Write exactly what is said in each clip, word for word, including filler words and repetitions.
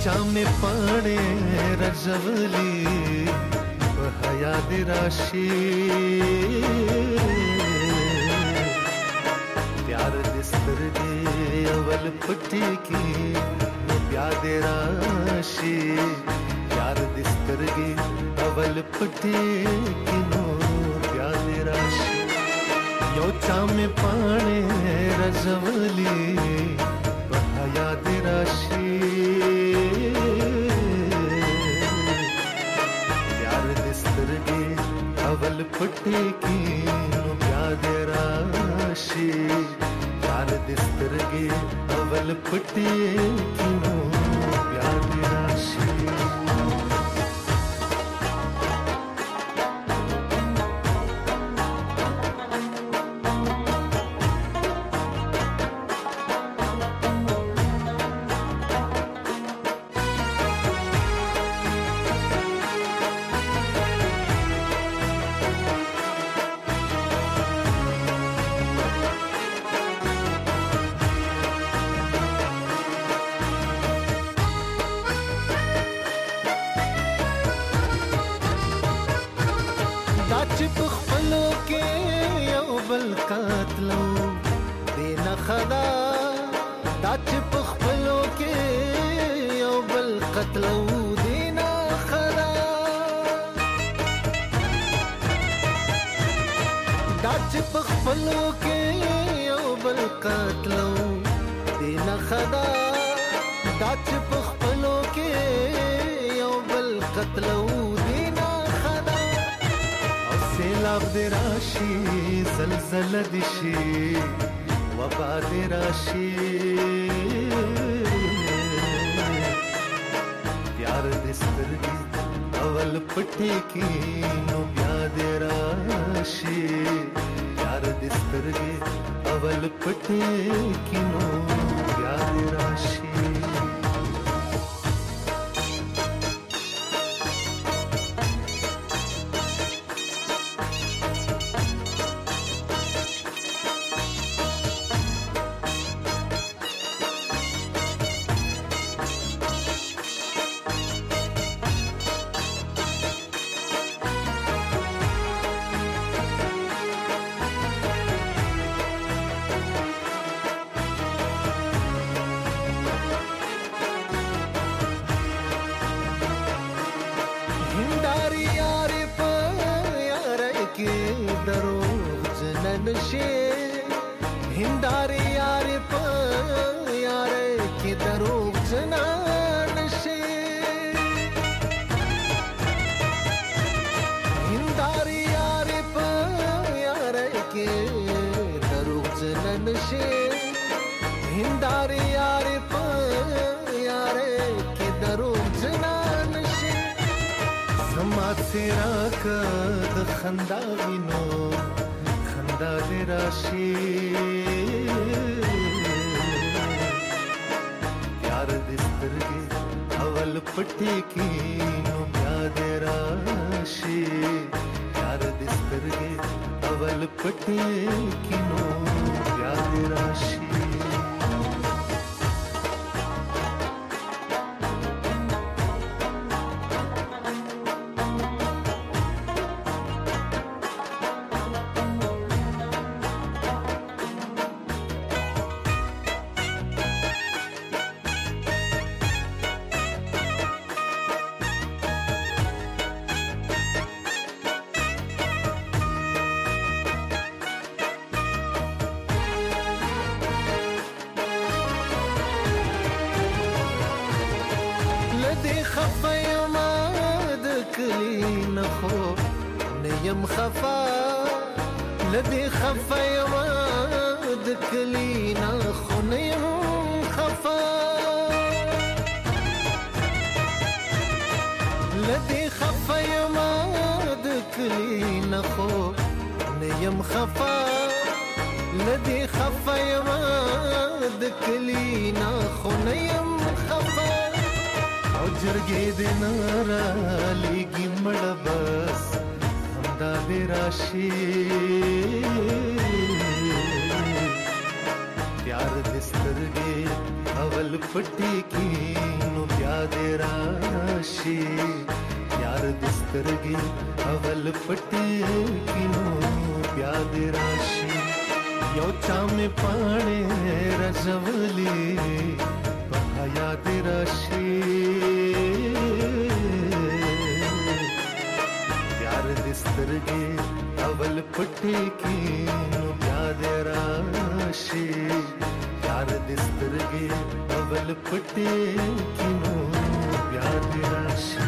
चामे पाने रजवली बहया दे राशि प्यार दिस्तर दे अवल पट्टी की प्यार दे राशि प्यार दिस्तर गे अवल पट्टी की नो प्यार दे राशि यो चामे पाने रजवली बहया दे राशि अवल पट्टी की प्याद राशि प्यार दिस्तर गे अवल पट्टी की प्याद राशि पखपलो के यौबल कातलो देना खदा दाच पखपलो के यौबल कतलो देना खदा दाच पखपलो के यौबल कातलो देना खदा दाच पखपलो के यौबल कतलो सैलाब दे राशि जलजल दिशी वबा दे राशि प्यार दिस्तर गे अवल पट्टी की नो प्यार दे राशि प्यार दिस्तर गे अवल पट्टी की नो प्यार दे राशि हिंदारी यार प यार के दरोज ननशे हिंदारी यार प यार के दरोज ननशे हिंदारी यार प यार के दरोज ननशे हिंदारी यार प यार के दरोज ननशे समाज से राकद खंदा विनो खंदा दे राशि प्यार दिस्तर गे अवल पट्टी की नो प्यार दे राशि प्यार दिस्तर गे अवल पट्टी की नो प्यार दे राशि لدي خفا يماد كلي نخو نيم خفا لدي خفا يماد كلي نخو نيم خفا لدي خفا يماد كلي نخو نيم خفا لدي خفا يماد كلي نخو نيم خفا जरगे दिन रालेगी मड़बस हमदा दे राशि प्यार दिस्तर गे अवल पट्टी की नो प्यार دې راشي یار دې سترګې اول پټې کینو بیا دې راشي یو چا مې پاڼې رژولې په حیا دې راشي یار دې سترګې اول پټې کینو بیا دې راشي یار دې سترګې اول پټې کینو بیا دې راشي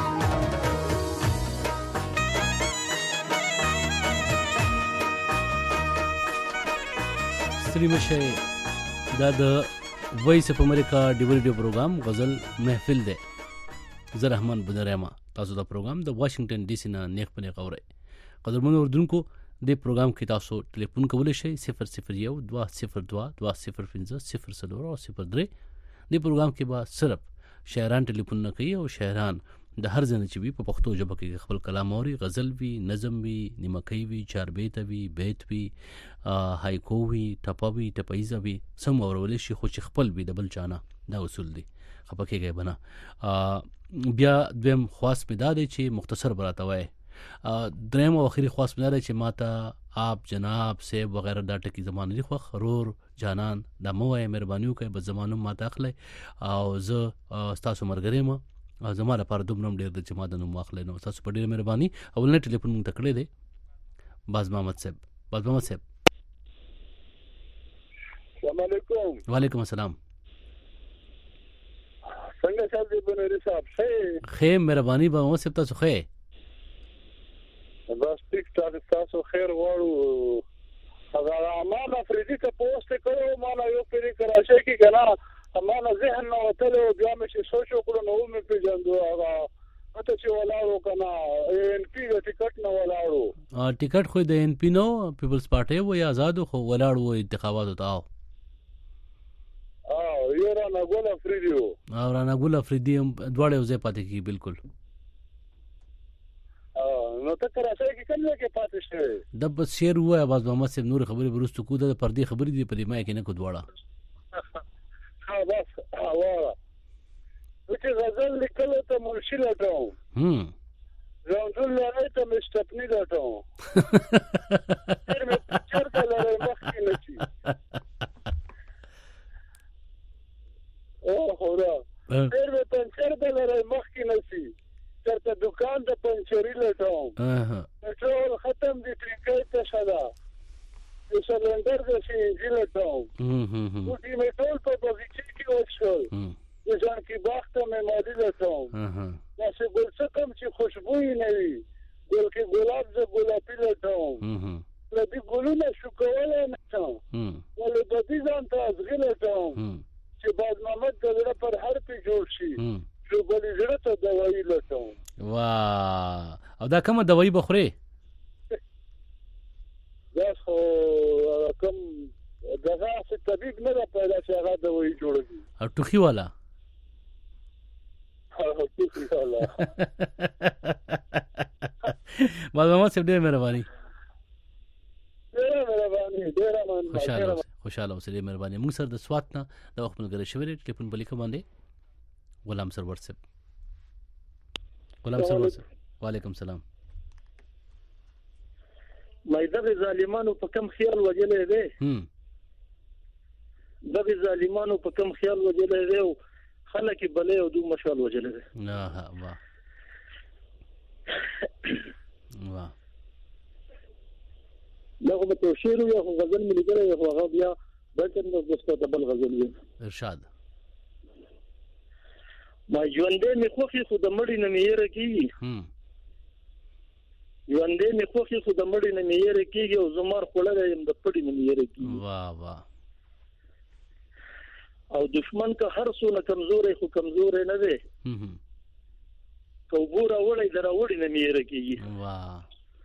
ستړي مشه دا د وایس اف امریکا ډیو ریډیو پروګرام غزل محفل دی زه رحمان بدرما تاسو دا پروګرام د واشنگټن ډي سي نه نیک په نیک اورئ قدرمنو اردوونکو دې پروګرام کې تاسو ټلیفون کولی شئ صفر صفر یو دوه صفر دوه دوه صفر پنځه صفر څلور او صفر درې دې پروګرام کې به صرف شاعران ټلیفون نه کوي او شاعران د هر ځای چې وي په پښتو ژبه کې خپل کلام اوري غزل وي نظم وي نیمکۍ وي چاربیته وي بیت وي هایکو وي ټپه وي ټپیزه وي سم اورول شي خو چې خپل وي د بل چانه دا اصول دي خپه کېږئ بنه بیا دویم خواست مې دا دی چې مختصر به راته وایي دریم او اخري خواست مې دا دی چې ماته آپ جناب صاحب وغیرہ دا ټکي زما نه دي خوښ رور جانان دا مه وایئ مهرباني وکړئ بس زما نوم ماته اخلئ او زه ستاسو ملګری یم زما لپاره دومره ډېر د چې ما د نوم واخلئ نو ستاسو په ډېره مهرباني اولنی ټلیفون مونږ ته کړی دی باز محمد صاحب باز محمد صاحب السلام علیکم وعلیکم السلام څنګه صاحب دې بنوري صاحب ښه خیر مهرباني به مو صاحب تاسو ښه بس ټیک ټاک تاسو خیر وړو هغه امانه فریدي ته پوسټ کړو مالا یو پیری کراچۍ کې کنه امانه ذهن نو وتلو بیا مې چې سوچ وکړو نو مې پیژندو هغه اته چې ولاړو کنه ان پی د ټیکټ نو ولاړو ټیکټ خو د ان پی نو پیپلز پارټي و یا آزاد خو ولاړو انتخابات ته او اه یو رانا ګول افریدي او رانا ګول افریدي دواړه وځي پاتې کی بالکل نو ته کراچۍ کې کوم ځای کې پاتې شوې د بس شعر وای باز محمد صاحب نور خبرې برستو کو د پردي خبرې دی په دې ما کې نه کو دواړه ها بس اوه چې غزل لیکلو ته منشي لټاو هم ځانځل لري ته مستپنی لټاو تر مې چرته لري مخکې نشي او خورا تر مې چرته لري مخکې نشي ترته دکان د پنچری لټاو ټول ختم دي ټریکای ته شدا یو سلندر د شي لټاو نو دې مې ټول په بغیچه کې وښول ځان کې باغ ته مې ماډي لټاو دا څه ګل څه کم چې خوشبوئی نه وي ګل کې ګلاب ز ګلابي لټاو لدی ګلونه شو کولای نه څو ولې بدی ځان ته ازغی لټاو چې باز محمد دغه پر هر په جوړ شي جو بلی زړه ته دوايي لټاو واه او دا کومه دوايي بخوري دا خو کوم دغه څه طبيب نه پیدا چې هغه دوايي جوړوي او ټوخي والا ها ټوخي والا ماما سب ډېر مهرباني ډېر مهرباني ډېر مهرباني خوشاله خوشاله اوسې ډېر مهرباني موږ سره د سوات نه د وخت ملګری شوی ټلیفون بلی کوم باندې غلام سرور صاحب غلام سرور صاحب وعلیکم السلام مې دغه ظالمانو په کم خیال وجلې ده هم دغه ظالمانو په کم خیال وجلې ده او خلک بلې او دوه مشال وجلې ده اه واه واه دغه په شعر یو غزل ملي کړی یو هغه بیا بلکې نو دوستو ډبل غزل وي ارشاد ما ژوندې مې خوخي خو د مړی نه مېره کیږي هم ژوندې مې خوخي خو د مړی نه مېره کیږي او زمار خړلې يم د پړی نه مېره کیږي واه واه او دشمن که هر څو نه کمزورې خو کمزورې نه دی هم کو ګوره وړي درا وړي نه مېره کیږي واه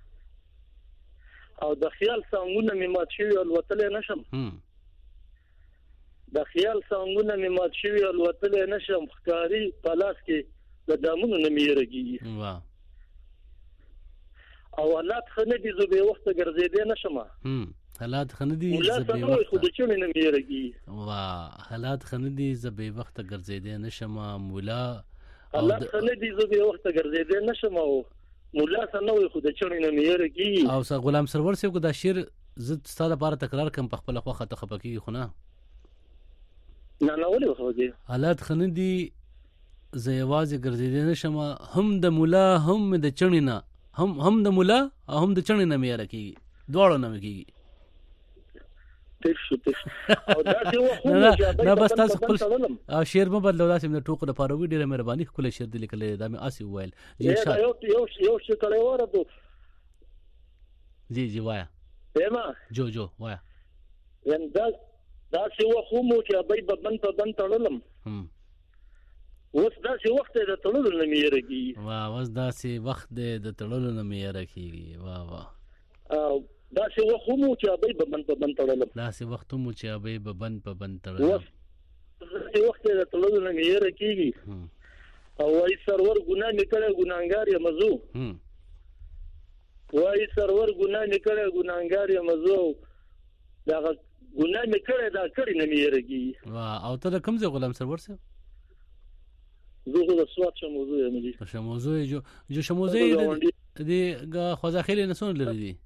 او د خیال څنګه مې مات شوی الوتلې نشم هم د خیال څنګه مې مات شوی الوتلې نشم ښکاری پلاس کې د دامونو نه مېره کیږي واه او حالات خنه دي زه به وخت ګرځېدې نشم هم حالات خندي زبې وخت خو د چونې نه میرګي وا حالات خندي زبې وخت ګرځیدې نشم مولا حالات خندي زبې وخت ګرځیدې نشم او مولا سنوي خو د چونې نه میرګي او سا غلام سرور سے کو دا شعر زت ستاده لپاره تکرار کم په خپل خوخه ته خپکی خو نه نه نه ولې خو دې حالات خندي زیواز ګرځیدې نشم هم د مولا هم د چونې نه هم هم د مولا هم د چونې نه میرګي دواړو نه کیږي تشو تشو او دا چې وخت نه نه بس تاسو خپل شعر مې بدلو دا سم ټوکو د پاره وی ډیره مهرباني خپل شعر دې لیکل دا مې اسی وویل جی ارشاد یو یو یو څه کړي وره ته جی جی وایا پېما جو جو وایا یم دا دا چې وخت مو چې ابي ببن په بن تړلم هم اوس دا چې وخت د تړلو نه میرګي وا اوس دا چې وخت د تړلو نه میرګي وا وا او دا چې وخت مو چې ابي ببن په بن تړلم دا چې وخت مو چې ابي ببن په بن تړلم چې وخت د تړلو نه میرګي او وايي سرور ګناه نکړه ګناګار یم زو هم وايي سرور ګناه نکړه ګناګار یم زو دا ګناه نکړه دا کړی نه میرګي وا او ته کوم ځای غلام سرور سره زه د سواد شموزو یم دي شموزو جو جو شموزو دي غا خوځاخیل نه سن لري دي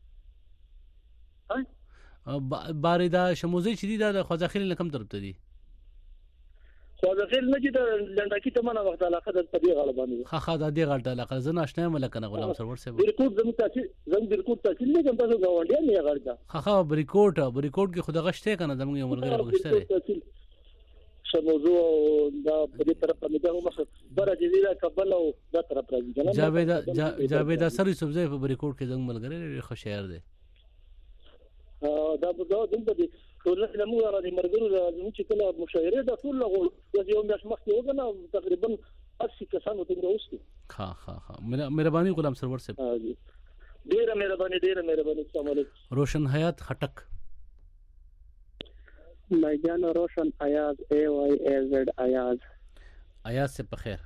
ها باردا شموزو چې دي دا خوځاخیل نه کم طرف ته دي خوځاخیل نه چې د لنډکی ته منه وخت علاقه د پدې غاړه باندې خا خا د دې غاړه علاقه زه ناشنا ملک نه غلام سرور سره بریکوټ زمو تاسو زم بریکوټ تاسو نه کوم تاسو غونډیا نه غاړه خا خا بریکوټ بریکوټ کې خدا غشته کنه زموږ یو ملګری غشته شموزو دا په دې طرف باندې دا مخه بره جزیره کابل او دا طرف راځي جاوید جاوید سر یوسف زئی په بریکوټ کې زنګ ملګری خو شهر دی دا به دا دلته دي ټول له موږ را دي مرګرو زموږ چې کله مشاعره د ټول له یو میاش مخکې وګنه تقریبا اسی کسانو ته راوستي ها ها ها مهرباني غلام سرور صاحب ډیره مهرباني ډیره مهرباني السلام علیکم روشن حیات خټک میدان روشن ایاز ای وائی ای زد ایاز ایاز سے بخیر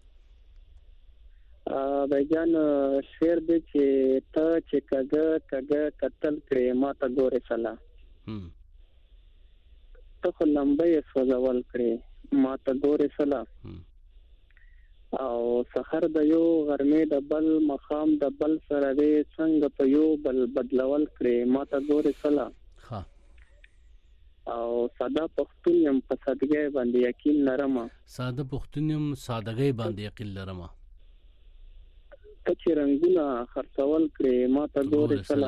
بیجان شعر دې چې ته چې کګه کګه قتل کړې ما ته ګوره سلا هم ته خو لمبې سوځول کړې ما ته ګوره سلا او سحر د یو غرمې د بل مخام د بل سره دې څنګه په یو بل بدلول کړې ما ته ګوره سلا ها او ساده پښتون يم په سادګۍ باندې یقین لرم ساده پښتون يم سادګۍ باندې یقین لرم چې رنگونه خرڅول کړې ما ته ګورې سلا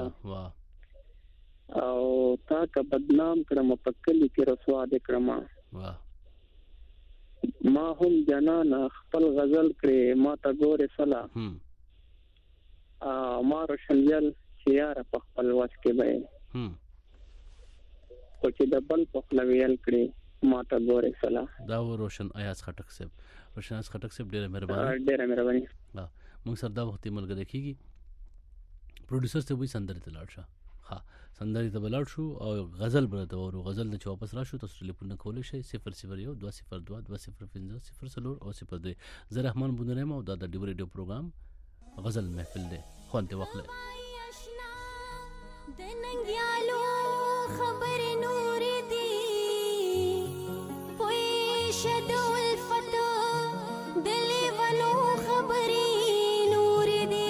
او تا که بدنام کړم په کلی کې رسوا دې کړم ما هم جنان خپل غزل کړې ما ته ګورې سلا ما روشنیل چې یاره په خپل وس کې به خو چې د بل په خپل ویل کړې ما ته ګورې سلا دا و روشن ایاز خټک صاحب روشن ایاز خټک صاحب ډېره مهرباني ډېره مهرباني موږ سره دا وخت ملګری کیږي پروډوسر ته وی سندري ته لاړ شه ها سندري ته لاړ شو او غزل برته ورو غزل نه واپس راشو تاسو ټلیفون کولای شئ صفر صفر یو دوه صفر دوه دوه صفر پنځه صفر صفر او صفر دوه زه رحمان بونرم او دا د ډیو ریډیو پروګرام غزل محفل دی خوانته وخت د ننګیالو خبر نور دی پوي شدول فتو دلی ونو خبري نور دی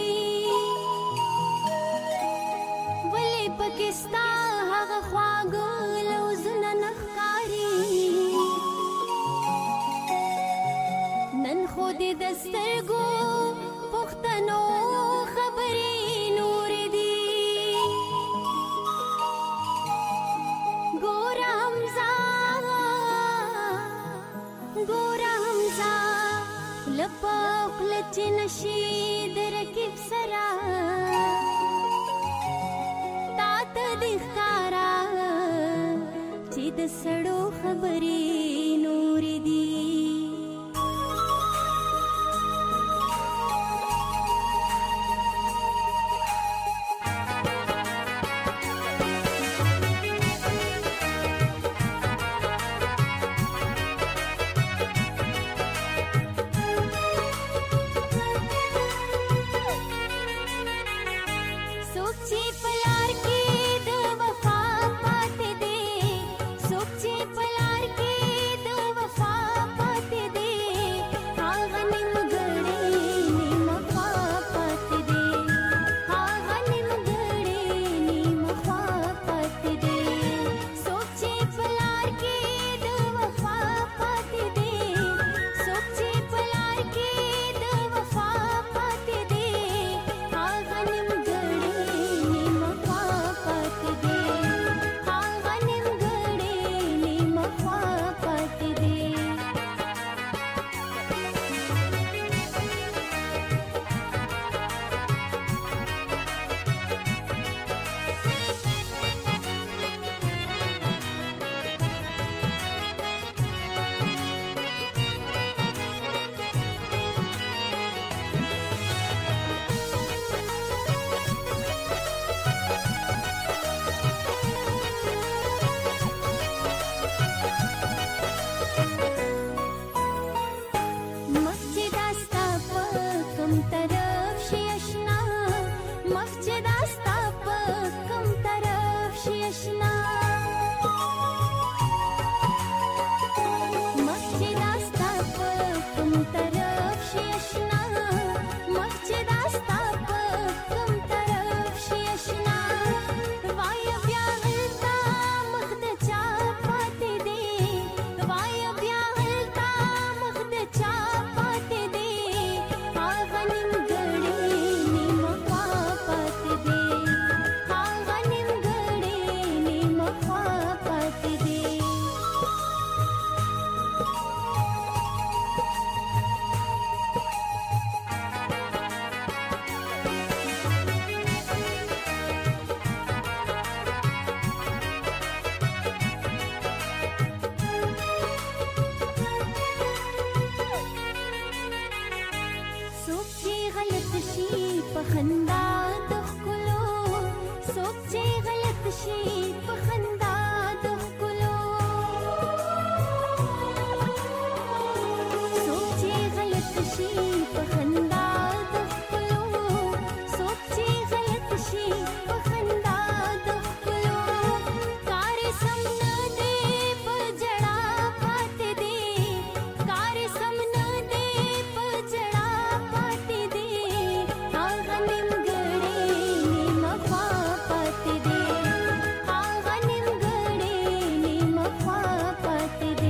ولې پاکستان هغه خواږه لوزنه نخکاری نن خو دې دسترګو پښتنو خبري نور دی لپاق لچ نشید رکب سرا تات دخکارا چی د سړو خبرې نور دی सोची पलार की द वफा اشنا مسجد استا په کوم طرف شي اشنا مسجد استا په کوم طرف شي اشنا وای بیا هلتا مخ د چا پاتې دی وای بیا هلتا مخ د چا پاتې دی هغه نیمګړی نیمه خوا پاتې دی هغه نیمګړی نیمه خوا پاتې دی څوک چې غلط شي په خندا د ښکلو څوک چې غلط شي په خندا د ښکلو څوک چې غلط شي په خندا د ښکلو څوک چې غلط شي په خندا د ښکلو کار سم نه دی په جړا پاتې دی کار سم نه دی په جړا پاتې دی هغه نیمګړی نیمه خوا پاتې دی هغه نیمګړی نیمه خوا پاتې دی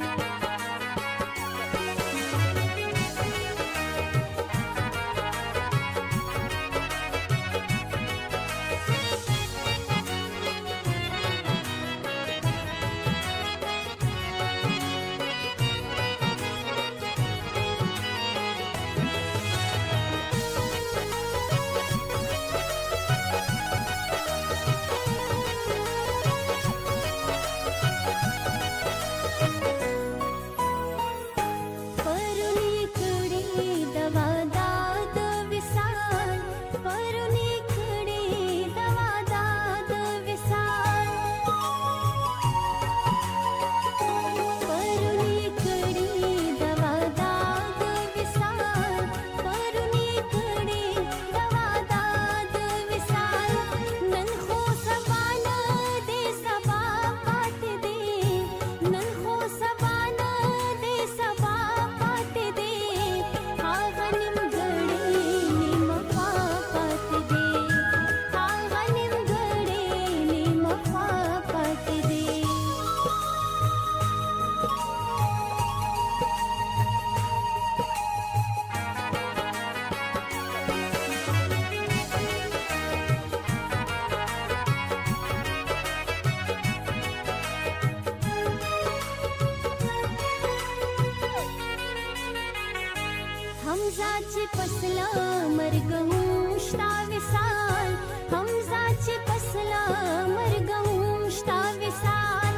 پرونی کړي د وادا د وصال پرونی کړي د وادا د وصال پرونی کړي د وادا د وصال پرونی کړي د وادا د وصال نن خو سبا نه دې سبا پاتې دی نن خو سبا نه دې سبا پاتې دی هغه نیمګړی نیمه خوا پاتې دی هغه نیمګړی نیمه خوا پاتې دی همزه چې پسلا مرګ هم شتا وصال همزه چې پسلا مرګ هم شتا وصال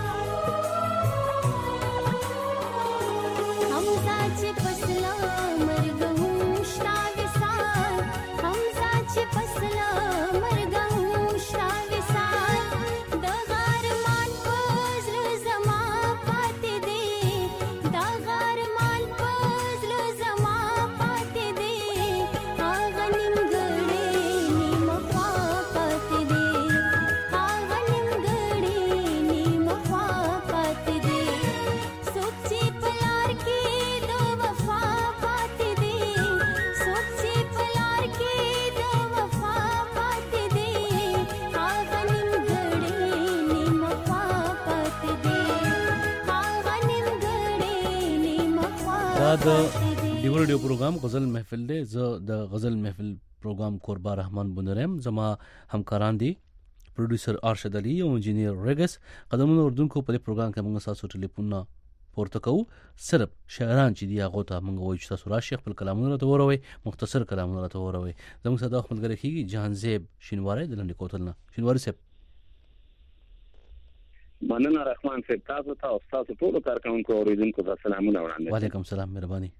همزه چې پسلا مرګ هم شتا وصال همزه چې پسلا مرګ هم شتا وصال د غارمان په زړه زما پاتې دی د غارمان په زړه زما پاتې دی هغه نیمګړی نیمه خوا پاتې دی هغه نیمګړی نیمه خوا پاتې دی څوک چې په لار کې د وفا پاتې دی څوک چې په لار کې د وفا پاتې دی هغه نیمګړی نیمه خوا پاتې دی هغه نیمګړی نیمه خوا دا د پاتې دی ډیو ریډیو پروګرام غزل محفل دی زه د غزل محفل پروګرام قربا رحمان بندرم زما همکاران دي پروډوسر ارشد علي او انجینیر رګس قدمونو اردوونکو په دې پروګرام کې موږ تاسو ټلیفونونه پورته کوو صرف شاعران چې دی هغه ته موږ وایو چې تاسو راشي خپل کلامونه راته وروي مختصر کلامونه راته وروي زموږ سره خپل غره کیږي جهان زیب شینواری د لنډ کوتلنا شینواری صاحب مننه رحمان صاحب تاسو ته او تاسو ټول کارکونکو اوریدونکو ته سلامونه وړاندې وعلیکم السلام مهرباني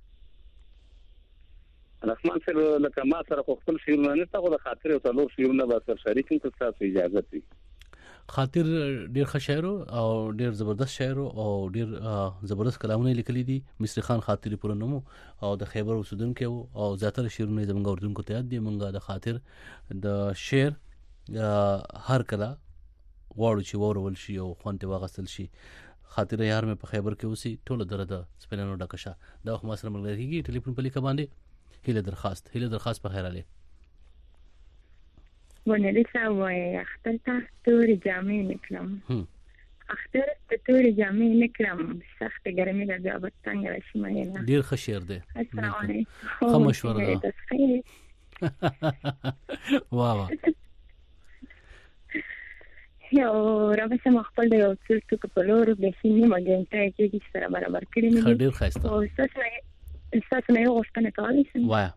رحمان صاحب لکه ما سره خپل شعرونه نه تاسو د خاطر او څلور شعرونه به سره شریک کړم تاسو اجازه دي خاطر ډیر ښه شاعر او ډیر زبردست شاعر او ډیر زبردست کلامونه لیکلي دي مصری خان خاطری پر نوم او د خیبر اوسیدونکو او زیاتره شعرونه زموږ اردوونکو ته یاد دي موږ د خاطر د شعر هر کله غواړو چې واورول شي او خوند ترې واخیستل شي. خاطره یار مې په خیبر کې اوسي ټوله دره د سپینانو ډکه شه. دا وخت ما سره ملګری کېږي ټلیفون په لیکه باندې. هیله درخواست هیله درخواست په خیر علي ونري صاحب وایي اختر ته تورې جامې نکړم اختر ته تورې جامې نکړم سخت ګرمي ده بیا به څنګه راشي مینه. ډېر ښه شعر دی. السلام علیکم. ښه مشوره ده. واه واه یو راوسه خپل د یو څه ټکو په لور د سینې مګنټه کې سره برابر کړی مې. ډېر ښایسته. او تاسو تاسو نه یو غوښتنه کولی شم. وایه.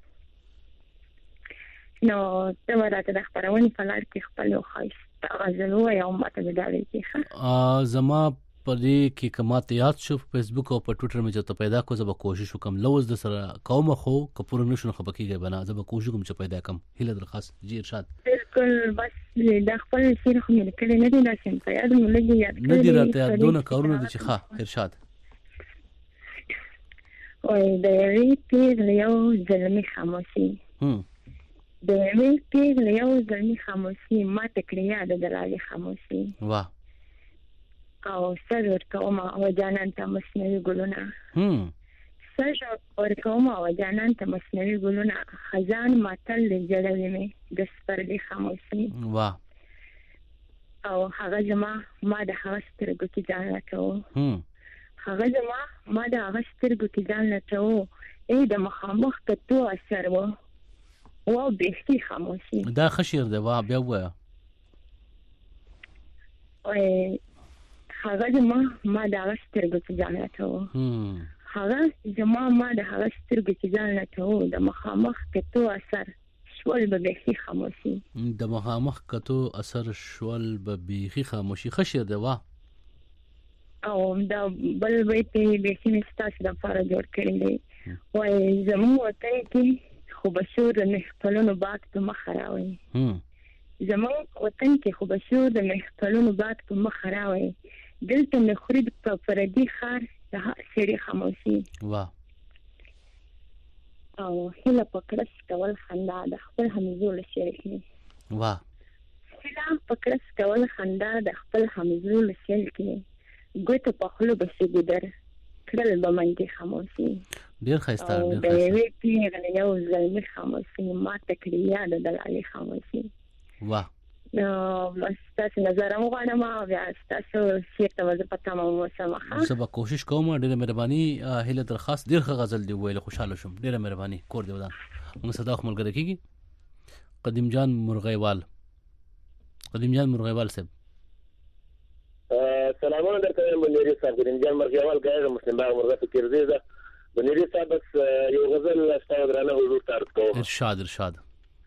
نو ته ورته د خبرونې په لار کې خپل یو ښایسته غزل ووایه او ماته د ډالۍ کېښه. زما په دې کې که ماته یاد شو په فیسبوک او په ټویټر مې چې ته پیدا کړو زه به کوشش وکړم لوز د سره کوم خو که پوره نه شو نو خفه کېږئ به نه زه به کوشش وکړم چې پیدا کړم. هیله درخواست جی ارشاد. بالکل بس د خپل شعر خو مې لیکلی نه دی داسې په یاد مې لږ یاد کړی نه دي راته یاد دونه کارونه دي چې ښه ارشاد. وایي د یوې پېغلې یو زلمي خاموشي د یوې پېغلې یو زلمي خاموشي ماته کړې یاده د لالې خاموشي. واه. او سر ورکوم او جانان ته مصنوعي ګلونه سر ورکوم او جانان ته مصنوعي ګلونه خزان ماتل جوړوي مې د سپرلي خاموشي. واه. او هغه زما ما د هغه سترګو کې ځان لټوه هغه زما ما د هغه سترګو کې ځان لټوه ای د مخامخ کتو اثر و او بهشتي خاموشي. دا ښه شعر دی. واه بیا ووایه. هغه زما ما د هغه سترګو کې ځان لټوه هغه زما ما د هغه سترګو کې ځان لټوه د مخامخ کتو اثر شول به بیخي خاموشي. د مخامخ کتو اثر شول به بیخي خاموشي. ښه شعر دی. واه. او دا بل بیت بیخي مې ستاسو دپاره جوړ کړی دی. وایي زموږ وطن کې خو به شور د محفلونو باد په مخه راوړي زموږ وطن کې خو به شور د محفلونو باد په مخه راوړي دلته مې خوري په پردي ښار د هر سړي خاموشي. واه. او هیله په کړس کول خندا د خپل همزولو شعر کې. واه. هیله په کړس کول خندا د خپل همزولو شعر کې ګوتو په خولو به شي ګودر کړل به منګي خاموشي. ډېر ښایسته. ډېر ښایسته. د یوې پېغلې یو زلمي خاموشي ماته کړې یاده د لالې خاموشي. واه. نو بس تاسو نظر هم غواړم او بیا تاسو شعر ته به زه په تمه واوسم. زه به کوشش کوم. ډېره مهرباني. هیله درخواست ډېر ښه غزل دی ویل خوشحاله شوم. ډېره مهرباني کور دی ودان. موږ صدا خو ملګری کېږي. قدیم جان مرغیوال قدیم جان مرغیوال صاحب سلامونه درته وایم بنيري صاحب. قدیم جان مرغیوال ګاډه مسلم باغ مرغه فکر دی ده بنيري صاحب بس یو غزل ستاسو درانه حضور ته عرض کوم. ارشاد ارشاد.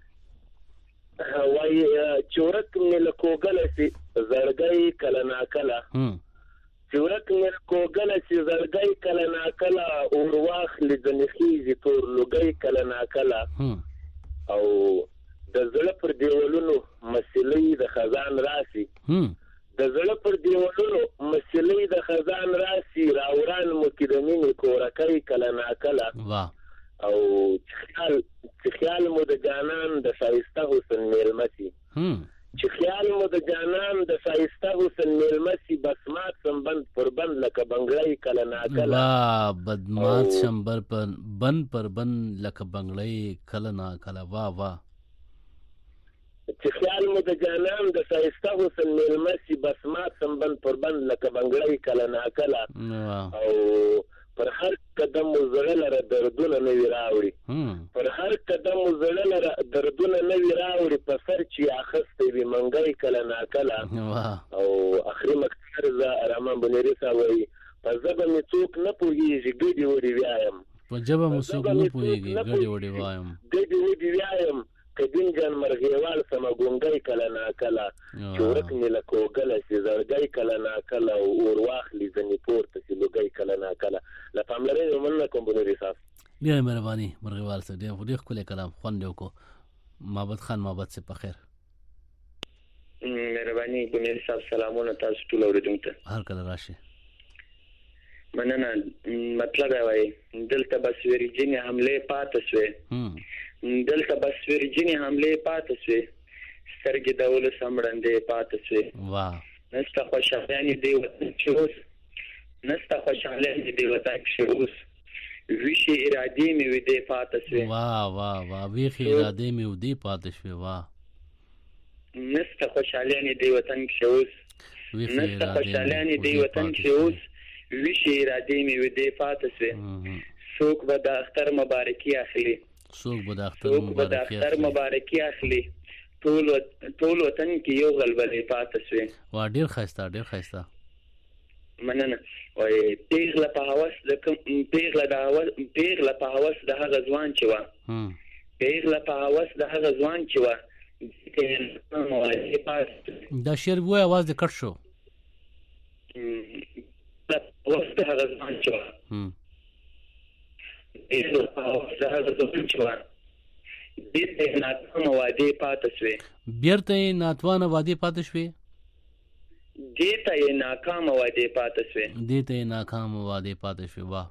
وای چورک مې له کوګل سي زړګي کله نا کله چورک مې له کوګل سي زړګي کله نا کله اور واخلې د نخيزي تور لګي کله نا کله او د زړه پر دیوالونو مسلې د خزان راسي د زړه پر دیوالونو مسلې د خزان راسي راوران مو کې د مینې کورکۍ کله نا کله. واه. او خیال چې خیال مو د جانان د شایسته حسن میلمسی چې خیال مو د جانان د شایسته حسن میلمسی بسمات سمبند پر بند لکه بنگړی کله نا کله. واه. بدمات شمبر پر بند پر بند لکه بنگړی کله نا کله. واه واه. چې خیال مو د جانان د شایسته حسن میلمسی بسمات سمبند پر بند لکه بنگړی کله نا کله. او پر هر قدم زړه لره دردونه نه وی راوړي پر هر قدم زړه لره دردونه نه وی راوړي په سر چې اخستې وي منګي کله نا کله. او اخري مکتر ز ارمان بنيري صاحب وي په ځبه مې څوک نه پوهیږي ګډي وړي ویایم په ځبه مې څوک نه پوهیږي ګډي وړي وایم ګډي وړي ویایم قدیم جان مرغیوال سم ګونګي کله نا کله چورک مې له کوګل سي زړګي کله نا کله اور واخلې ځنې پورته سي لګي کله نا کله. لا پاملرې ومنه کوم بنيري صاحب. ډېر مهرباني مرغیوال صاحب. ډېر ډېر ښکلی کلام خوند یې وکړو. محمد خان محمد صاحب په خیر. مهرباني بنيري صاحب. سلامونه تاسو ټول اوریدونکو ته. هر کله راشي. مننه. مطلب وایي دلته بس ورجینی حمله پاتې شوې دلته بس ورجینی حمله پاتې شوې سترګې د ول سمړندې پاتې شوې. واه. نسته خوشحالي دی وطن کې اوس نسته خوشحالي دی وطن کې اوس ویشي ارادې مې ودې پاتې شوې واه واه واه ویخي ارادې مې ودې پاتې شوې واه نسته خوشحالي دی وطن کې اوس نسته خوشحالي دی وطن کې اوس ویشي ارادې مې ودې پاتې شوې څوک به د اختر مبارکي اخلي څوک به د اختر مبارکي اخلي ټول ټول وطن کې یو غلبلې پاتې شوې وا ډېر ښایسته ډېر ښایسته مننه وای پیغله په هوس د پیغله د هوس پیغله په هوس د هغه ځوان چې و پیغله په هوس د هغه ځوان چې و دا شعر وای आवाज د کټ شو هوس د هغه ځوان چې و پیغله په هوس د هغه ځوان چې و دې ناتوانه وادي پاتې شوې بیرته ناتوانه وادي پاتې شوې دیتا یې ناکام وادي پاتې شوې دیتا یې ناکام وادي پاتې شوې واه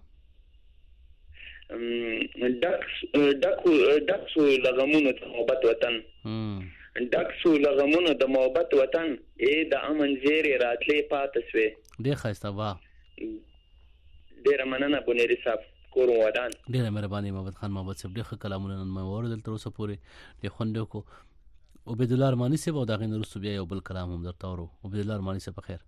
ډکس ډکو ډکسو لغمونو د محبت وطن ډکسو لغمونو د محبت وطن اې د امن زیری راتلې پاتې شوې ډېر ښایسته واه ډېر مننه بنيري صاحب کور ودان ډېر مهرباني محمد خان محمد صاحب ډېر کلامونه نن مې اوریدل تر اوسه پورې د خوندو کو عبید الله ارمانی صاحب او دا غین رسو بیا یو بل کلام هم درته ورو عبید الله ارمانی صاحب بخیر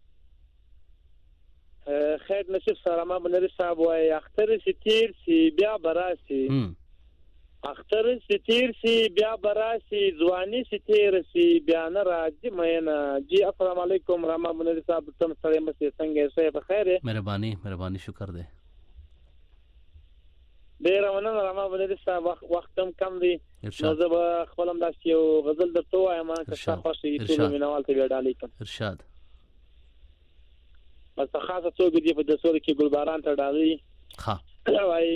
خیر نصیب سلام بنيري صاحب وای اختر ستیر سی بیا براسی اختر ستیر سی بیا براسی ځواني ستیر سی بیا نه راځي مینه جی السلام علیکم رحمان بنيري صاحب تم سره مې څنګه یې بخیر مهرباني مهرباني شکر دی ډیر مننه رحمان بنيري صاحب وخت کم کم دی نو زه به خپل هم داسې یو غزل درته وایم که تاسو خوښ یې ټول مینوال ته بیا ډالۍ کړم ارشاد بس خاصه څوک دی په د سور کې ګلباران ته ډالۍ ها وای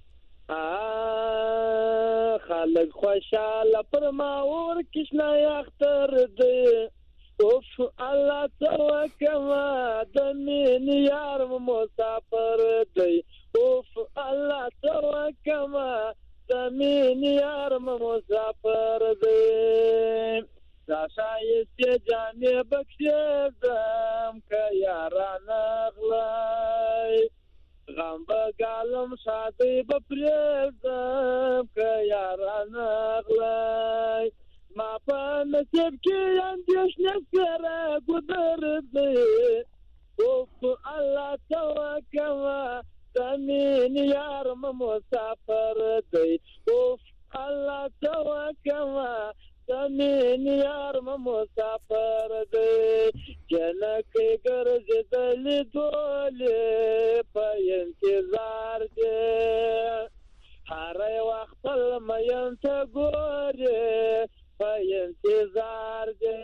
خلک خوشاله پر ما ور کښنا اختر دی اوف الله توکما د مين یار مسافر دی اوف الله توکما د مين یار مسافر دی دا شایسته جامې بخښه دم ک یاران غلای غم بګالم شادي بپریزم ک یاران غلای ما په نصیب کې اندیشنه سره ګذر دی اوف الله توکما زمین یار مسافر دی اوف الله توکما زمین یار مسافر دی جنک ګرځدل دولې په انتظار دی هر وخت مې ته ګورې په انتظار دی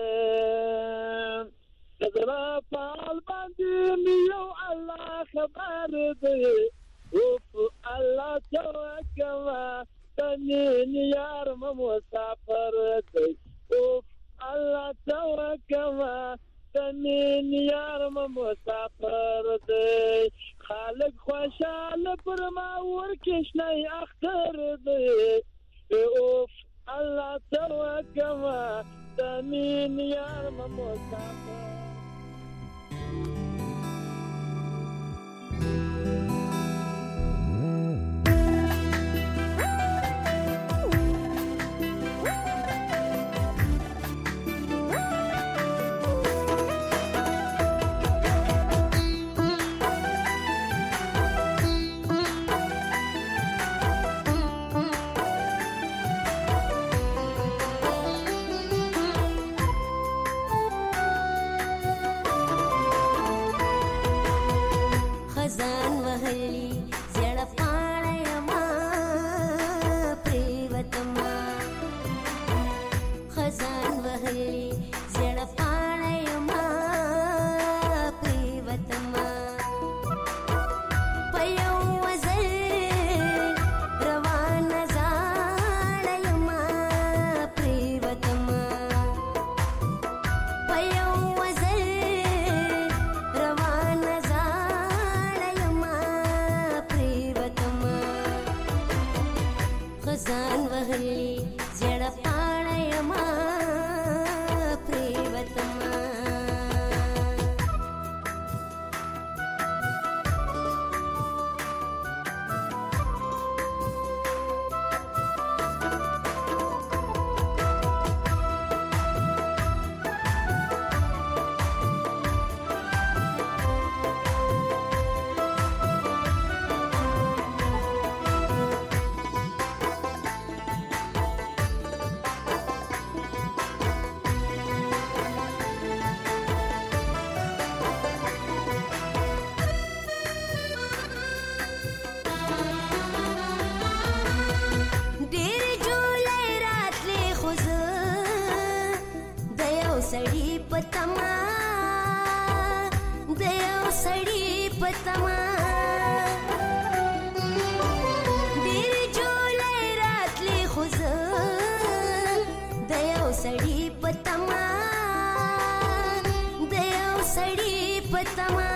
زړه پال باندې یو الله خبر دی اوف الله توکما زمین یار مسافر دی اوف الله توکما زمین یار مسافر دی خالق خوشاله پر ما ورکشنه اختر دی اوف الله توکما زمین یار مسافر پتما ډیر جولای راتلی خوځ د یو سړی پتما د یو سړی پتما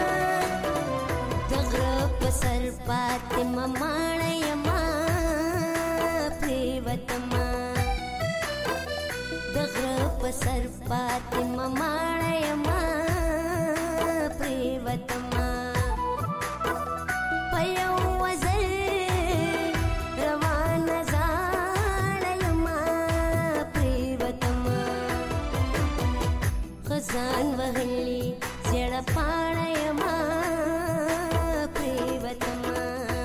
د غره په سر پاتې مماړه یما پریوتما د غره په سر پاتې مماړه یما پریوتما په یو وزر روانه زاړه یما پریوتما خزان وهلی زړه پاړه یما پریوتما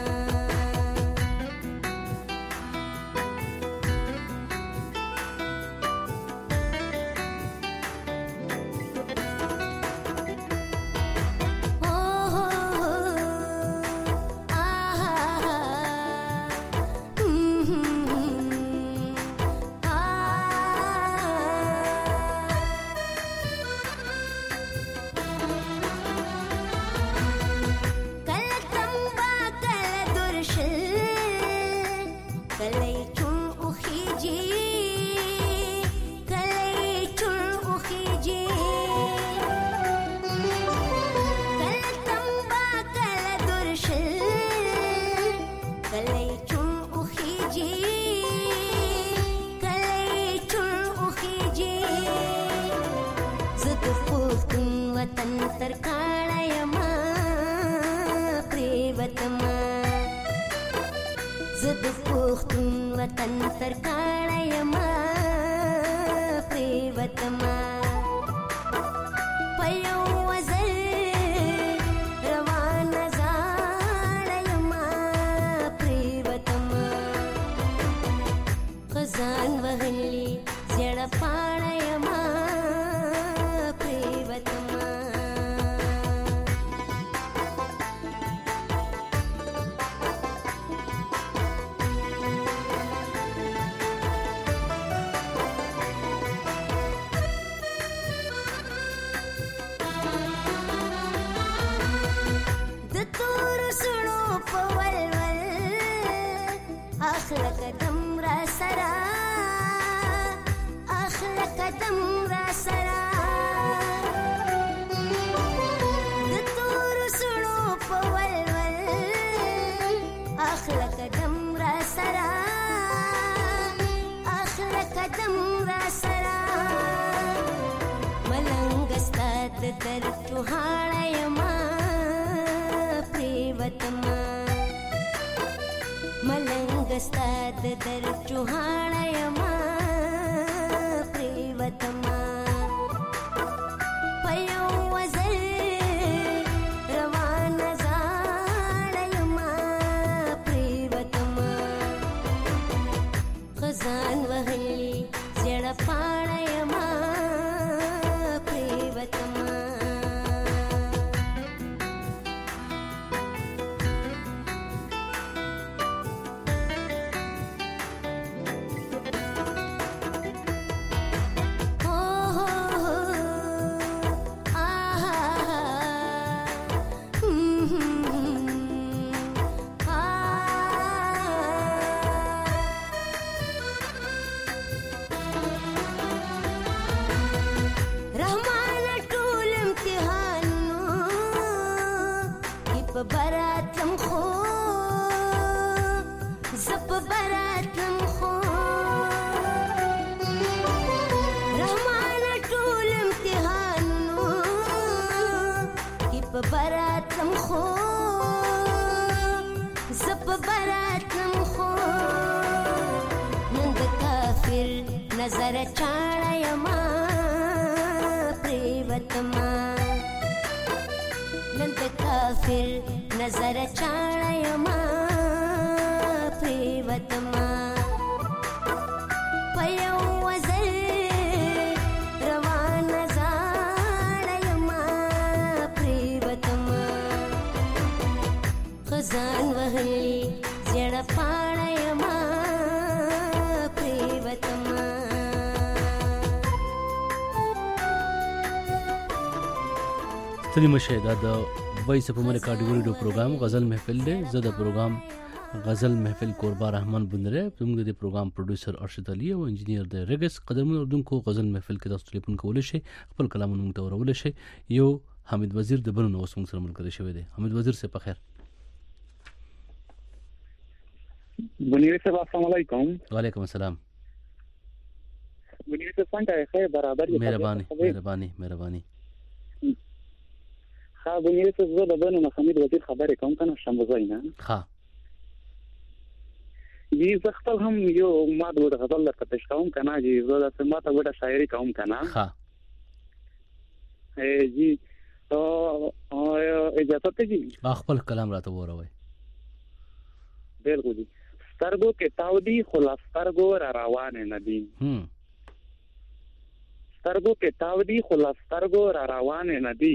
زد پختون وطن تر کاڼه یما پریوتما په یو وزر روانه زاړه یما پریوتما خزان وهلی زړه پاړه یما پریوتما اخلا قدم را سرا اخلا قدم را سرا د تور سړو په ولول اخلا قدم را سرا اخلا قدم را سرا ملنګ ستاد در چوهاړه یما پریوتما ملنګ ستاد در چوهاړه یما پریوتما په یو وزر روانه زاړه یما پریوتما خزان وهلی زړه پاړه یما پریوتما براتم خو زپ براتم خو رحمان ټول امتحانو کی په براتم خو زپ براتم خو نن د کافر نظر چاړه یما پریوتما نن د کافر نظر چاړه یما پریوتما په یو وزر روانه زاړه یما پریوتما خزان وهلی زړه پاړه یما پریوتما ستړي مشه دا د وایس اف امریکا د ریډیو پروګرام غزل محفل دی. زه د پروګرام غزل محفل قربا رحمان بندره، زموږ د پروګرام پروډوسر ارشد علي او انجینیر د رګس. قدرمن اردوونکو، غزل محفل کې تاسو ټلیفون کولای شئ، خپل کلامونه موږ ته ورولای شئ. یو حمید وزیر د بنو اوس موږ سره ملګری شوی دی. حمید وزیر صاحب په خیر. منیر صاحب السلام علیکم. وعلیکم السلام. منیر صاحب څنګه خیر برابر یې؟ مهرباني مهرباني مهرباني. ها منیر صاحب زه د بنو حمید وزیر خبرې کوم کنه شمبوزای نه. ها جی زه خپل هم یو ما د غزل لپاره پېښ کوم کنه جی زه د سماته وړه شاعري کوم کنه. ها اے جی او اجازه ته جی خپل کلام راته وروي. بالکل جی. سترګو کې تاودي خلاص سترګو را روانه ندي. هم سترګو کې تاودي خلاص سترګو را روانه ندي.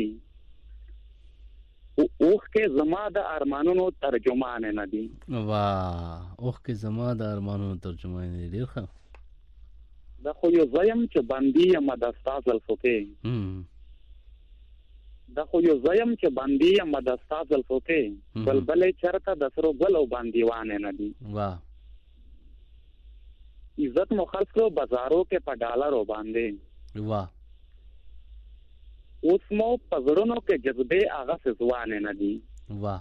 اوخ کې زما د ارمانونو ترجمان ندي. واه اوخ کې زما د ارمانونو ترجمان ندي. ډیر ښه. دا خو یو زیم چې باندې یم د استاد الفوکې. هم دا خو یو زیم چې باندې یم د استاد الفوکې. بلبلې چرته د سرو ګلو باندې وانه ندي. واه عزت مو خرڅ کړو بازارو کې په ډالرو باندې. واه اوس مو پزړونو کې جذبه هغه سزوانه ندي. واه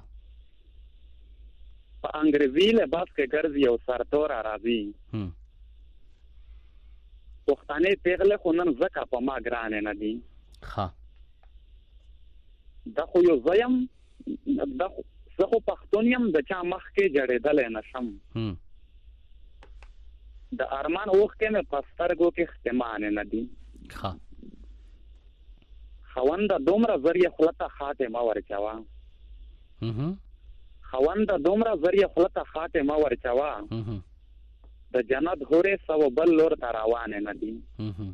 په انګریزي لباس کې ګرځي او سرتور راځي. هم پښتانه پیغله خونن زکه په ما ګرانه ندي. ها دا خو یو زیم دا زه خو پښتون یم د چا مخ کې جړېدل نشم. هم د ارمان اوخ کې مې پسترګو کې ختمان ندي. ها خوند دومره زریه خلطه خاتمه ورچوا. هم خوند دومره زریه خلطه خاتمه ورچوا. هم د جنت هوره سو بل لور روانه ندي. هم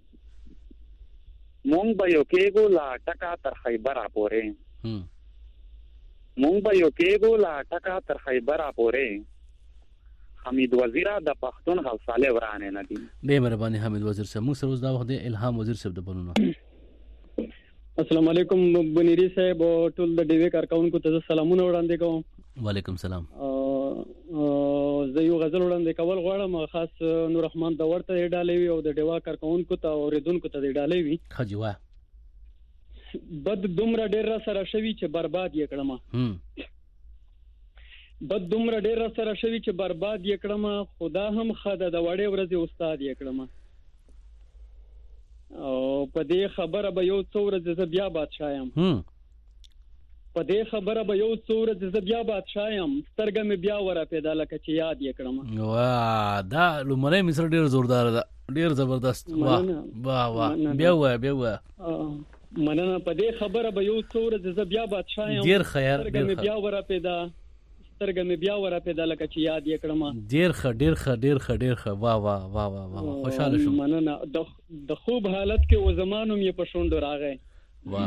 مونږ به یو کېګو لا ټکا تر خیبره پورې. هم مونږ به یو کېګو لا ټکا تر خیبره پورې. حمید وزیر د پښتون حوصله ورانه ندي. ډېر مهرباني حمید وزیر صاحب. موږ سره اوس دا وخت دی الهام وزیر صاحب د بلونو. السلام علیکم بنيري صاحب او ټول د ډیوی کارکونکو ته سلامونه وړاندې کوم. وعلیکم سلام. زه یو غزل وړاندې کول غواړم، خاص نور رحمان د ورته ډالې وي او د ډیوا کارکونکو ته او ریدونکو ته ډالې وي. خجوا بد دومره ډیر سره شوی چې برباد یې کړم. هم بد دومره ډیر سره شوی چې برباد یې کړم. خدا هم خدای د وړې ورځې استاد یې کړم. او په دې خبره به یو څو ورځې ز بیا بادشاہ یم. هم په دې خبره به یو څو ورځې ز بیا بادشاہ یم. سترګې مې بیا ورا پیدا لکه چې یاد یې کړم. واه دا لومړی مصر ډیر زوردار ده، ډیر زبردست. واه واه واه بیا واه بیا واه مننه. په دې خبره به یو څو ورځې ز بیا بادشاہ یم. ډیر خیر. سترګې مې بیا ورا پیدا سترګې مې بیا ورا پیدا لکه چې یاد یې کړم. ډیر ښه ډیر ښه ډیر ښه ډیر ښه. واه واه واه واه واه خوشاله شوم. مننه. د خوب حالت کې و زمانو مې په شونډو راغی. واه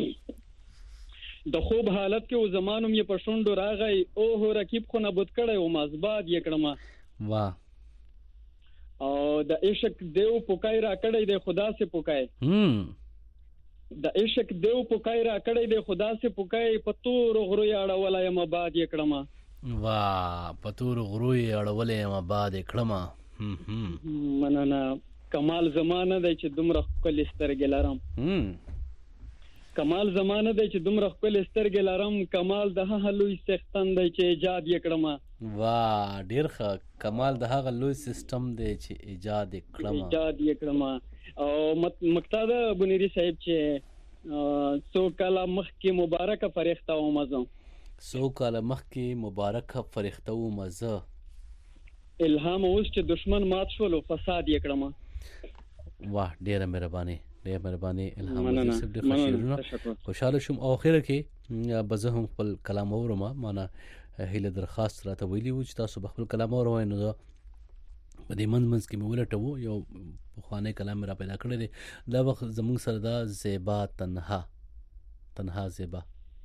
د خوب حالت کې و زمانو مې په شونډو راغی. او هو رکیب خو نه بوت کړی او مزباد یې کړم. واه او د عشق دیو پوکای را کړی دی خدا سے پوکای. هم د عشق دیو پوکای را کړی دی خدا سے پوکای. پتور غرو اړولای م باد یې کړم. واه پتور غرو اړولای م باد یې کړم. هم هم مننه. کمال زمانه دی چې دومره خپل سترګې لرم. هم کمال زمانه دی چې دومره خپل سترګې لرم. کمال د هغه لوی سختن دی چې ایجاد یې کړم. واه ډیر ښه. کمال د هغه لوی سیستم دی چې ایجاد یې کړم. ایجاد یې کړم. او مقتدا بنيري صاحب چې څو کاله مخکې مبارکه فرښتہ و مزه څو کاله مخکې مبارکه فرښتہ و مزه الهام اوس چې دشمن مات شول او فساد یې کړم. واه ډیره مهرباني ډیره مهرباني الهام صاحب. ډیره خوشاله خوشاله شوم. او اخر کې به زه هم خپل کلام اورم. معنا هیله درخواست راته ویلی و چې تاسو خپل کلام اورئ. نو په دې منځ منځ کې مې ولټو یو پخوانی کلام را پیدا کړی دی. دا وخت زموږ سره دا زیبا تنها تنها زیبا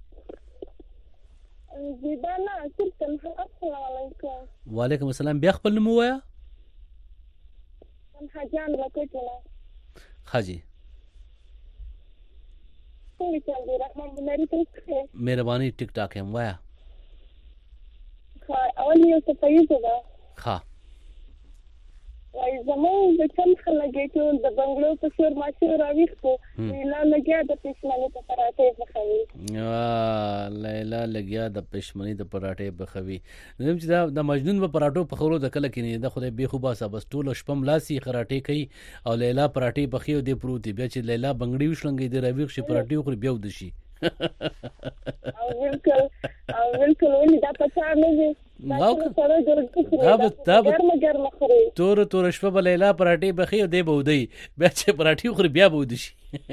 زیبا نه صرف تنها. السلام علیکم. وعلیکم السلام. بیا خپل نوم ووایه. تنها جان راکټونه. حاجی څنګه چل دی رحمان بناری ته مهرباني ټیک ټاک هم وایا ها اول یو څه پیسې ده ها وای زمون د کوم خلګې ټول د بنگلو په سر ماشي راويختو لیلا لګیا د پښمنۍ په پراټې بخوي وا لیلا لګیا د پښمنۍ د پراټې بخوي زم چې دا د مجنون په پراټو په خورو د کله کې نه د خدای به خوبه بس ټول شپم لاسي خراټې کوي او لیلا پراټې بخیو دی پروتي بیا چې لیلا بنگړی وشلنګي دی راويخ شي پراټې خو بیا ود شي او بالکل او بالکل ولې دا پچا نه دي دا سره جوړ دا ګرم ګرم خوري تور تور شپه بلیلا پراټې بخي او دی بودی بیا چې پراټې خوري بیا بود شي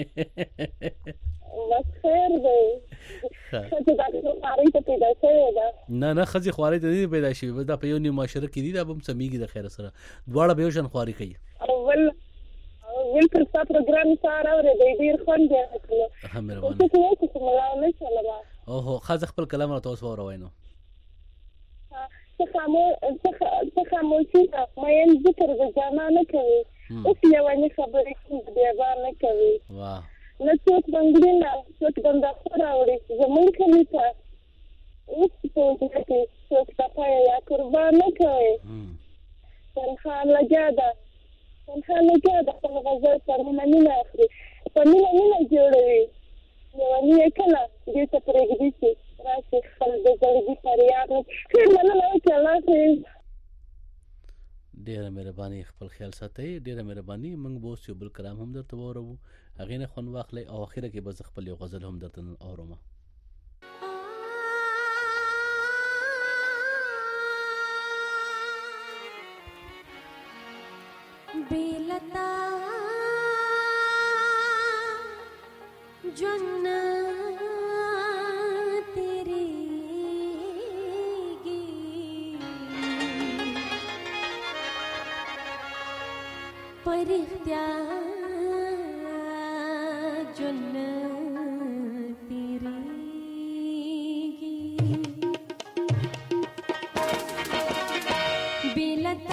بس خیر دی چې دا خاري ته پیدا شوی دا نه نه خزي خواري ته نه پیدا شي دا په یو نی معاشره کې دي دا هم سميږي د خیر سره دواړه به شن خواري کوي اول بالکل ستا پروګرام سره اورې دی ډیر خوند دی ها مهرباني څه څه ملاله چلوا اوه خاص خپل کلام را تاسو وروي نو څه خامو څه خاموشي مې ذکر د جانا نه کوي او یو نه خبرې کوي دی نه کوي واه نو څوک بنګړي نه څوک دنده راوړي زمون کلی ته اوس په دې کې څوک تاسو یا قربان نه کوي څنګه لګاده څنګه لګاده په غزل پر مننه نه اخري په مننه نه جوړوي یو نه کله دې ته پرېږدي چې راشي خپل د زړګي فریاد خیر مننه وکړه ډیره مهرباني خپل خیال ساتئ ډیره مهرباني موږ به اوس یو بل کلام هم درته وورو هغې نه خوند واخلئ او اخره کې به زه خپل یو غزل هم درته اورم बेलता जुन्ना तेरी गी परित्या जुन्ना तेरी गी बेलता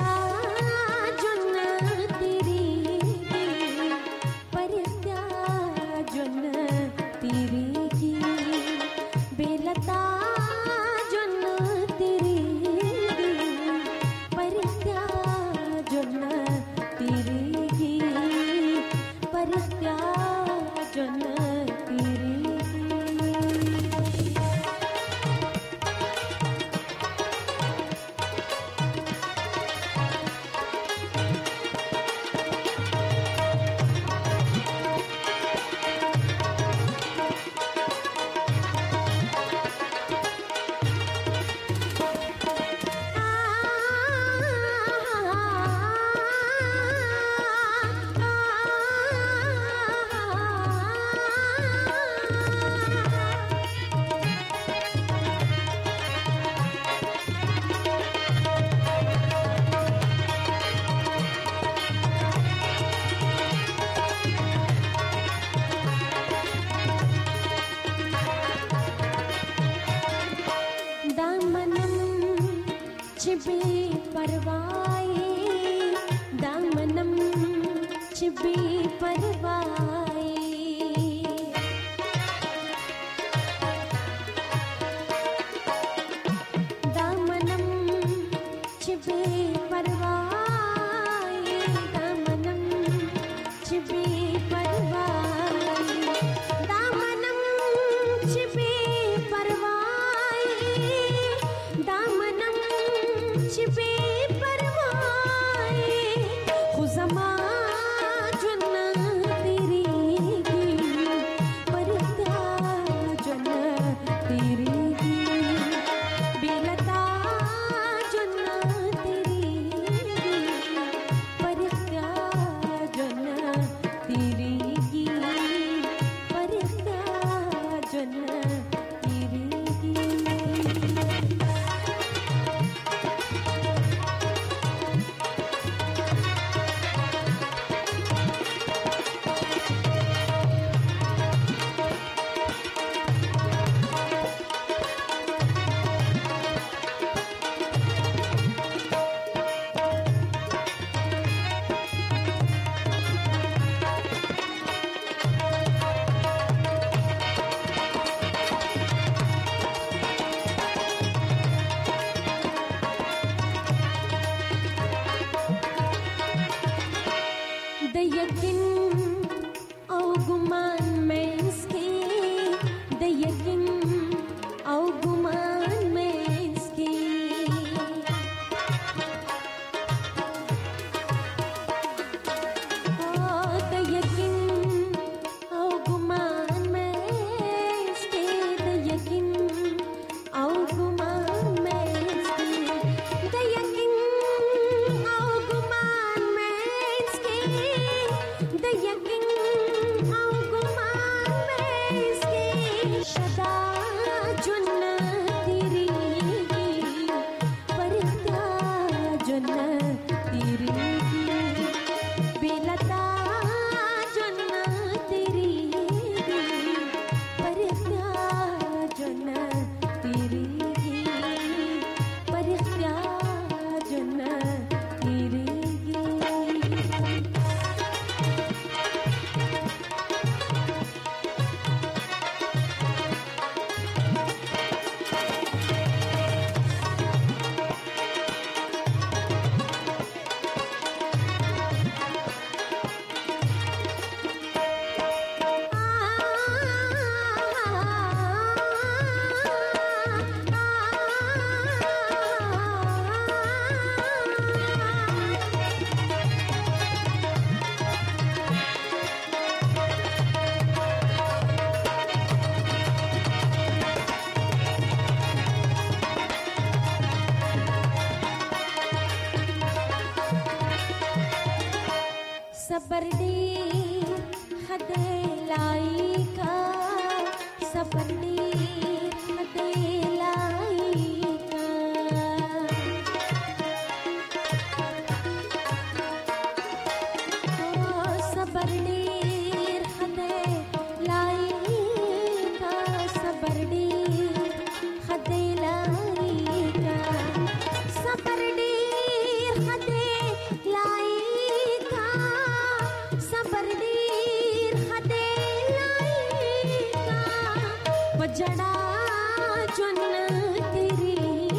जुन्ना तेरी सबर दी खदे लाई का सबर दी खदे लाई का ओ सबर दी खदे लाई का सबर दी खदे लाई का सबर दी खदे लाई का सबर दी खदे लाई का बजड़ा चुन तेरी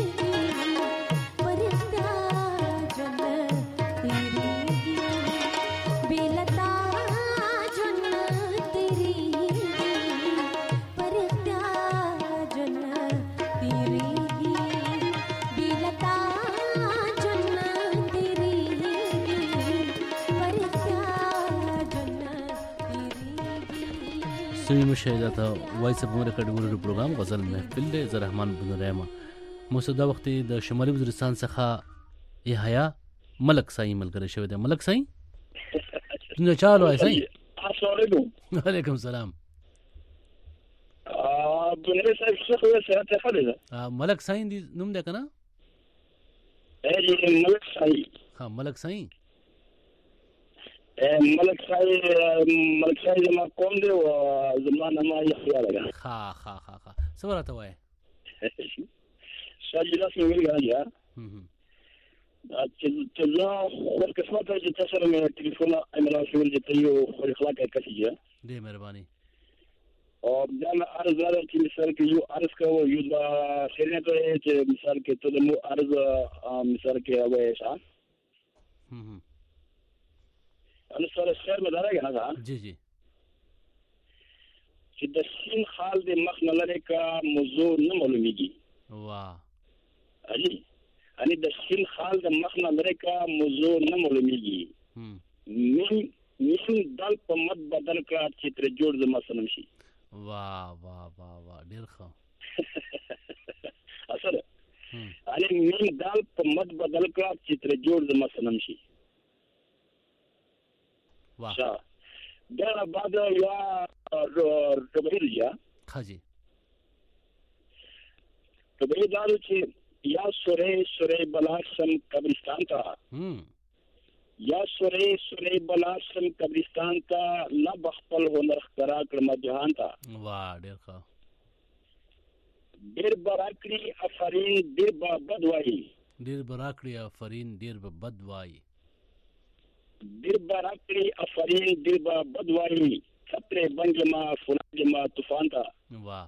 परता चुन तेरी बेलता चुन तेरी परता चुन तेरी बेलता चुन तेरी परता चुन سوی مشاهده تا وایس اف امریکا ډیورډ پروګرام غزل محفل دی. زه رحمان بنوریما. موسدا وخت د شمالي وزیرستان څخه یحیی ملک سای ملګری شوی دی. ملک سای څنګه چالو آی سای؟ السلام علیکم. وعلیکم السلام. ا بنره صاحب څه خو سره ته خاله ده ملک سای دی نوم ده کنه؟ ای ملک سای. ها ملک سای. ملک سای ملک سای زما کوم دی او زما نامه یحیی لګا. ها ها ها ها څه ورته وای؟ شاجي لاس مې ویل یا چې چې زه خپل قسمت چې تاسو سره مې ټلیفون ایملا شول چې یو خو اخلاق کسي یا دې مهرباني او دا عرض لري چې مثال کې یو عرض کوو یو دا شریعت چې مثال کې ته مو عرض مثال کې اوه ښه هم انا سره شعر مې درګه نه جی جی چې د سین خال د مخ نه لري کا موضوع نه معلومیږي واه علي अनि د سین خال د مخ نه لري کا موضوع نه معلومیږي من من دل په مد بدل کا چتر جوړ زما سنم شي واه واه واه واه ډیر ښه اثر अनि من دل په مد بدل کا چتر جوړ زما سنم شي واه دا بعد یا ربیریا خاجی ربیر دارو چې یا سوره سوره بلاسم قبرستان تا هم یا سوره سوره بلاسم قبرستان تا لب خپل هنر کرا کړم جهان تا واه ډیر ښه ډیر براکړي افرین ډیر بدوای ډیر براکړي افرین ډیر بدوای ډیر براکړي افرین ډیر بدوای خطر بنجما فلجما طوفان تا واه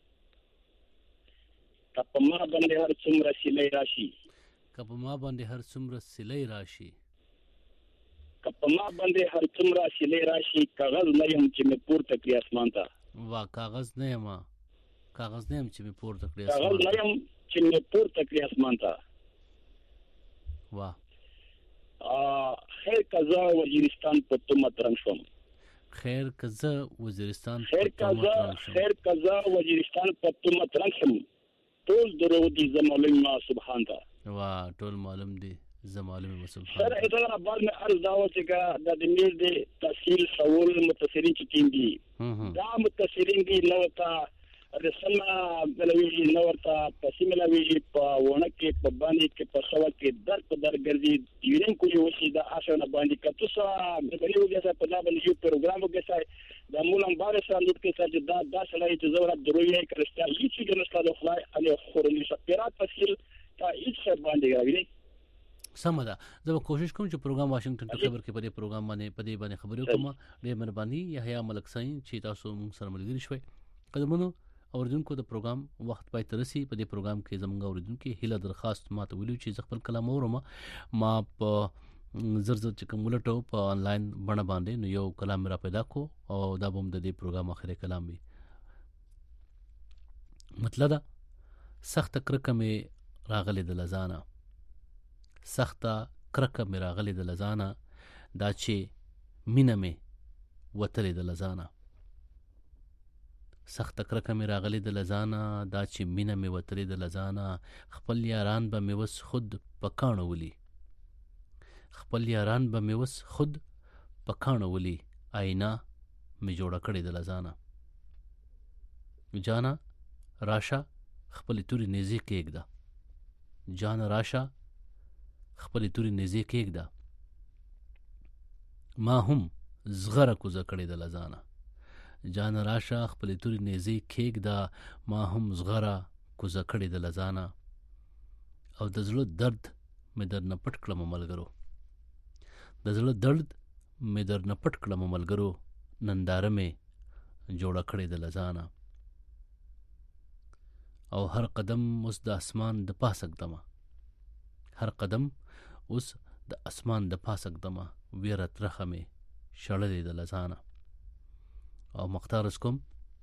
کپما باندې هر څومره سیلې راشي کپما باندې هر څومره سیلې راشي کپما باندې هر څومره سیلې راشي کاغذ نه يم چې مې پورته کړی اسمان ته وا کاغذ نه یم کاغذ نه يم چې مې پورته کړی اسمان ته کاغذ نه يم چې مې پورته کړی اسمان ته وا ا خیر کزا وزیرستان په تومه ترنګ شوم خیر کزا وزیرستان خیر کزا خیر کزا وزیرستان په تومه ترنګ شوم ټول درو دي زمالم ما سبحان تا وا ټول معلوم دي زمالم ما سبحان سر اته بعد میں عرض داو چې کا د دې د تفصیل سوال متصرین چې تیم دي دا متصرین دي نو تا رسنا بلوي نو تا پسیملوي په ونه کې په باندې کې په سوا کې در په در ګرځي یوین کو یو شي د آشنا باندې کتو سا بلوي وګه په دا باندې یو پروګرام وګه د مولم بارس اندوت کې چې دا د شلای چې زوره دروي کرستا هیڅ جنسلا د خلای علي خورني شپرات تفصیل تا هیڅ باندې راوړي سمدا زه کوشش کوم چې پروګرام واشنگټن ټو خبر کې په دې پروګرام باندې په دې باندې خبرې کوم. ډېر مهرباني یحیی ملک سای چې تاسو موږ سره ملګری شوي. قدمونو اوریدونکو د پروګرام وخت پای ترسي په دې پروګرام کې زموږ اوریدونکو هیله درخواست ماته ویلو چې خپل کلام اورم ما په زر زر چې کوم ولټو په انلاین باندې باندې نو یو کلام را پیدا کو او دا بم د دې پروګرام اخري کلام وي. مطلب دا سخت کرکه مې راغلي د لزانه سخته کرکه مې راغلي د لزانه دا چې مینه مې وتلې د لزانه سخته کرکه مې راغلي د لزانه دا چې مینه مې وتلې د لزانه خپل یاران به مې وس خود پکانو ولي خپل یاران به مې وس خود پکانو ولی آینا می جوړه کړې د لزانه جانا راشه خپل توري نيزي کېږده جان راشه خپل توري نيزي کېږده ما هم زغره کوزه کړې د لزانه جان راشه خپل توري نيزي کېږده ما هم زغره کوزه کړې د لزانه او د زړه درد مې در نه پټ کړم ملګرو د زړه درد مې در نه پټ کړم ملګرو ننداره مې جوړه کړې د لزانه او هر قدم اوس د اسمان د پاسک دمه هر قدم اوس د اسمان د پاسک دمه ویره ترخه مې شړلې د لزانه او مختار کوم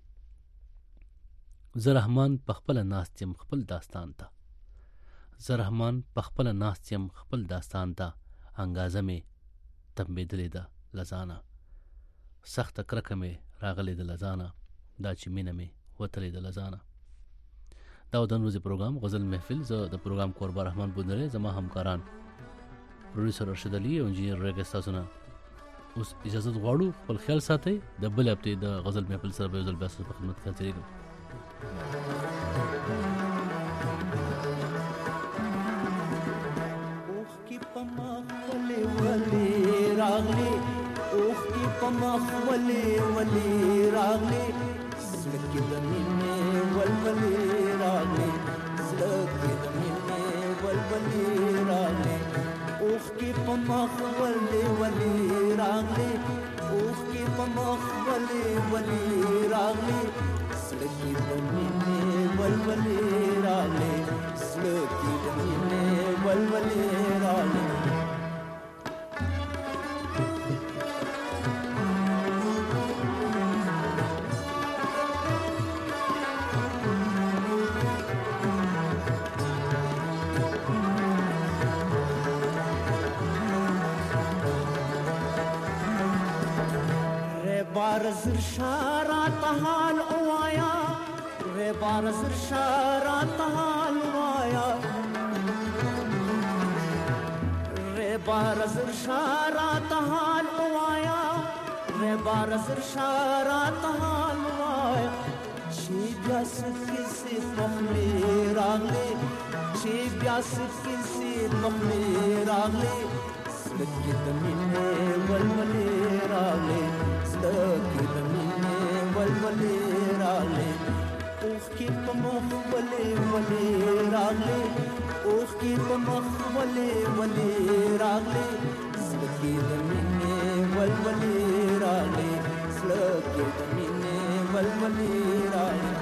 زه رحمان په خپله ناست یم خپل داستان ته زه رحمان په خپله ناست یم خپل داستان ته انګازه مې تمبېدلې ده لزانه سخته کرکه مې راغلې د لزانه دا چې مینه مې وتلې د لزانه دا و د نن ورځې پروګرام غزل محفل. زه د پروګرام کوربه رحمان بندرې، زما همکاران پروډوسر رشید علي او انجینیر ریګ تاسو نه اوس اجازه غواړو. خپل خیال ساتئ. د بل هفتې د غزل محفل سره به یو ځل بیا ستاسو په خدمت کې حاضرېږم. اوښکې په مخ ولې ولې راغلې، اوښکې په مخ ولې ولې راغلې، زړه کې د مینې ولولې راغلې، زړه کې د مینې ولولې راغلې، اوښکې په مخ ولې ولې راغلې، اوښکې په مخ ولې ولې راغلې، زړه کې د مینې ولولې راغلې، زړه کې د مینې ولولې راغلې. بارزر شارات حال اوایا، رے بارزر شارات حال اوایا، رے بارزر شارات حال اوایا، رے بارزر شارات حال اوایا، چی بیاس کسی پخلی راغلی، چی بیاس کسی پخلی راغلی، سلکی دمینے ولولی راغلی، سلکی دمینے ولولی راغلی، اوښکې په مخ ولې ولې راغلی، اوښکې په مخ ولې ولې راغلی، سلکی دمینے ولولی راغلی، سلکی دمینے ولولی راغلی.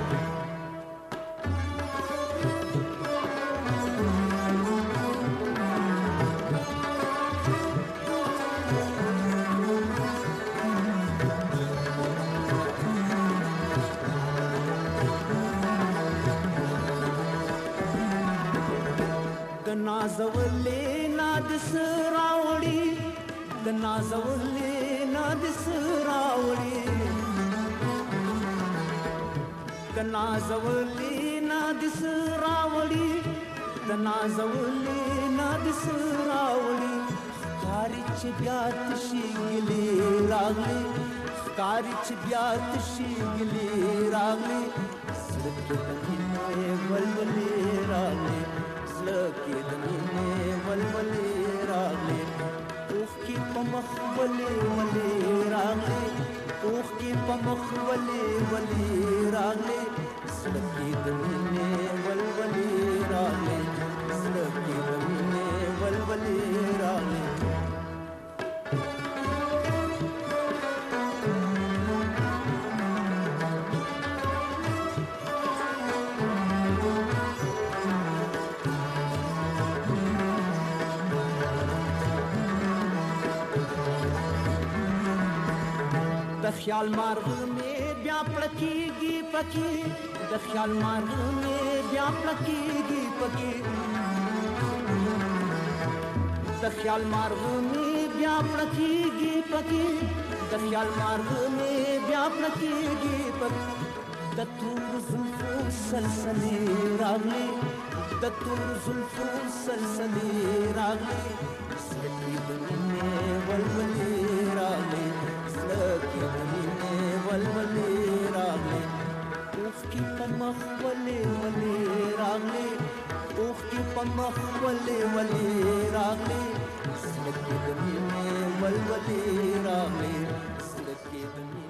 نازولې نادس راوړي، د نازولې نادس راوړي، د نازولې نادس راوړي، د نازولې نادس راوړي، ښکاري چې بیا تشي ګلې راغلي، ښکاري چې بیا تشي ګلې راغلي، زړه کې د مینې ولولې راغلي، زړه کې د مینې ولولې راغلې، اوښکې په مخ ولې ولې راغلې، اوښکې په مخ ولې ولې راغلې، زړه کې د مینې ولولې راغلې، زړه کې د مینې ولولې راغلې. د خیال مارغ مې بیا پړکېږي پکې، د خیال مارغ مې بیا پړکېږي پکې، د خیال مارغ مې بیا پړکېږي پکې، د خیال مارغ مې بیا پړکېږي پکې، د تور زلفو سلسلې راغلې، د تور زلفو سلسلې راغلې، زړه کې د مینې ولولې راغلې، سلکی دمینه ولولی راغلی اوخ کی پمخ ولی ولی راغلی اوخ کی پمخ ولی ولی راغلی سلکی دمینه ولولی راغلی سلکی دمینه